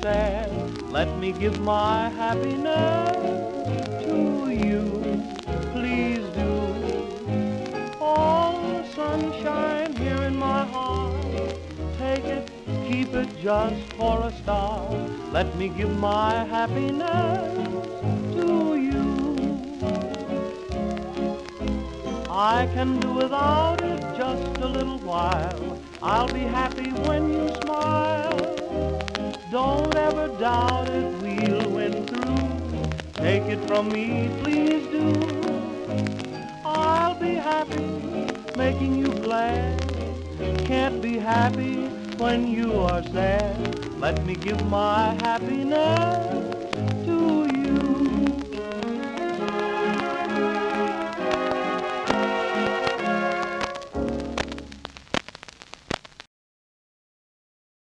sad. Let me give my happiness to you. Please do. All the sunshine here in my heart, take it, keep it just for a start. Let me give my happiness to you. I can do without it just a little while. I'll be happy when you smile. Don't ever doubt it, we'll win through. Take it from me, please do. I'll be happy making you glad. Can't be happy when you are sad. Let me give my happiness